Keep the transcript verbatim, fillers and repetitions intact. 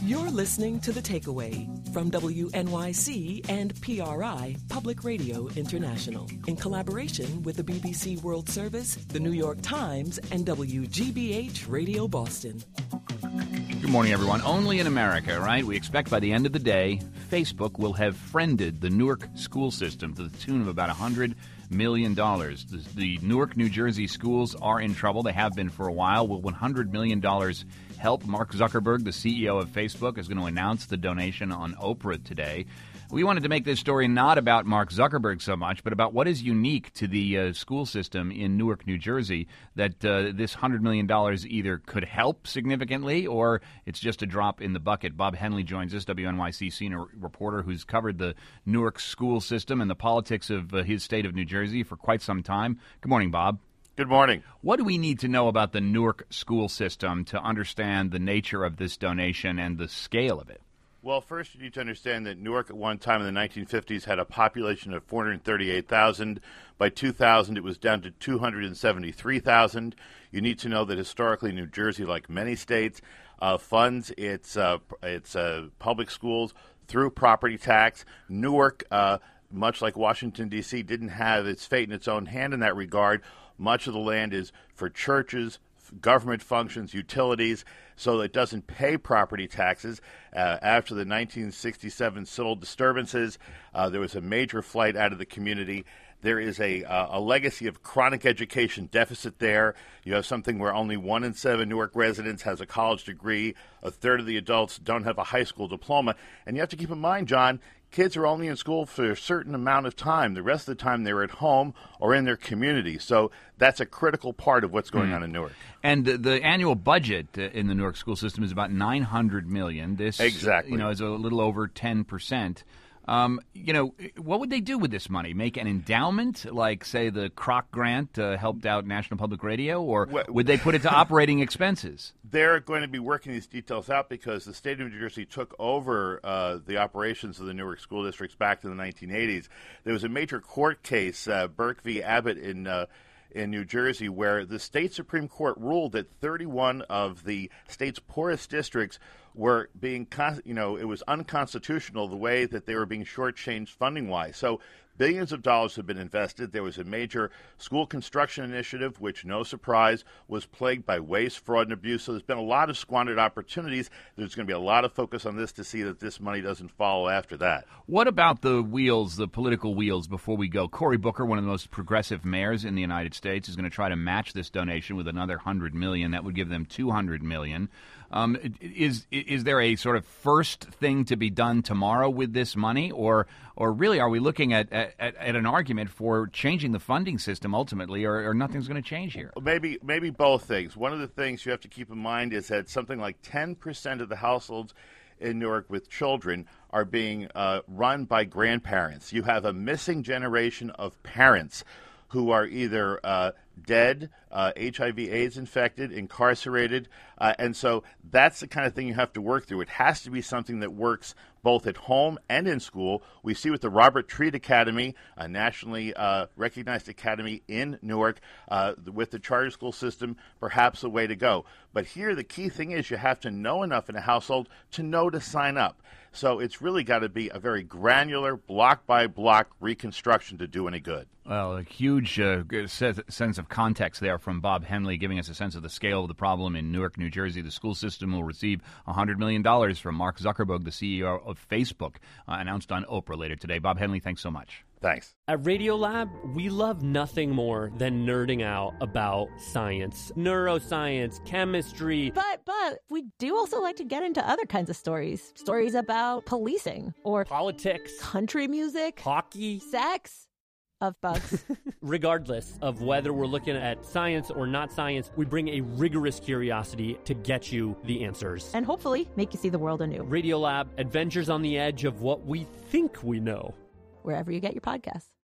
You're listening to The Takeaway from W N Y C and P R I Public Radio International in collaboration with the B B C World Service, the New York Times, and W G B H Radio Boston. Good morning, everyone. Only in America, right? We expect by the end of the day, Facebook will have friended the Newark school system to the tune of about one hundred million dollars. The, the Newark, New Jersey schools are in trouble. They have been for a while. Will one hundred million dollars help? Mark Zuckerberg, the C E O of Facebook, is going to announce the donation on Oprah today. We wanted to make this story not about Mark Zuckerberg so much, but about what is unique to the uh, school system in Newark, New Jersey, that uh, this one hundred million dollars either could help significantly or it's just a drop in the bucket. Bob Henley joins us, W N Y C senior reporter who's covered the Newark school system and the politics of uh, his state of New Jersey for quite some time. Good morning, Bob. Good morning. What do we need to know about the Newark school system to understand the nature of this donation and the scale of it? Well, first you need to understand that Newark at one time in the nineteen fifties had a population of four hundred thirty-eight thousand. By two thousand, it was down to two hundred seventy-three thousand. You need to know that historically New Jersey, like many states, uh, funds its, uh, its uh, public schools through property tax. Newark, uh, much like Washington, D C, didn't have its fate in its own hand in that regard. Much of the land is for churches, government functions, utilities, so it doesn't pay property taxes. Uh, after the nineteen sixty-seven civil disturbances, uh, there was a major flight out of the community. There is a, uh, a legacy of chronic education deficit there. You have something where only one in seven Newark residents has a college degree. A third of the adults don't have a high school diploma. And you have to keep in mind, John, kids are only in school for a certain amount of time. The rest of the time they're at home or in their community. So that's a critical part of what's going mm. on in Newark. And the, the annual budget uh, in the Newark school system is about nine hundred million dollars. This, exactly. you know, is a little over ten percent. Um, you know, what would they do with this money? Make an endowment, like, say, the Kroc grant uh, helped out National Public Radio, or well, would they put it to operating expenses? They're going to be working these details out because the state of New Jersey took over uh, the operations of the Newark school districts back in the nineteen eighties. There was a major court case, uh, Burke v. Abbott in uh, in New Jersey, where the state Supreme Court ruled that thirty-one of the state's poorest districts were being, you know, it was unconstitutional the way that they were being shortchanged funding-wise. So billions of dollars have been invested. There was a major school construction initiative, which, no surprise, was plagued by waste, fraud, and abuse. So there's been a lot of squandered opportunities. There's going to be a lot of focus on this to see that this money doesn't follow after that. What about the wheels, the political wheels, before we go? Cory Booker, one of the most progressive mayors in the United States, is going to try to match this donation with another one hundred million dollars. That would give them two hundred million dollars. Um, is is there a sort of first thing to be done tomorrow with this money, or or really are we looking at at, at an argument for changing the funding system ultimately, or, or nothing's going to change here? Maybe maybe both things. One of the things you have to keep in mind is that something like ten percent of the households in Newark with children are being uh, run by grandparents. You have a missing generation of parents who are either uh, dead, uh, H I V AIDS infected, incarcerated, uh, and so that's the kind of thing you have to work through. It has to be something that works both at home and in school. We see with the Robert Treat Academy, a nationally uh, recognized academy in Newark, uh, with the charter school system, perhaps a way to go. But here the key thing is you have to know enough in a household to know to sign up. So it's really got to be a very granular, block-by-block reconstruction to do any good. Well, a huge uh, sense of context there from Bob Henley, giving us a sense of the scale of the problem in Newark, New Jersey. The school system will receive one hundred million dollars from Mark Zuckerberg, the C E O of Facebook, uh, announced on Oprah later today. Bob Henley, thanks so much. Thanks. At Radiolab, we love nothing more than nerding out about science, neuroscience, chemistry. But, but, we do also like to get into other kinds of stories. Stories about policing or politics, country music, hockey, sex, of bugs. Regardless of whether we're looking at science or not science, we bring a rigorous curiosity to get you the answers. And hopefully make you see the world anew. Radiolab, adventures on the edge of what we think we know. Wherever you get your podcasts.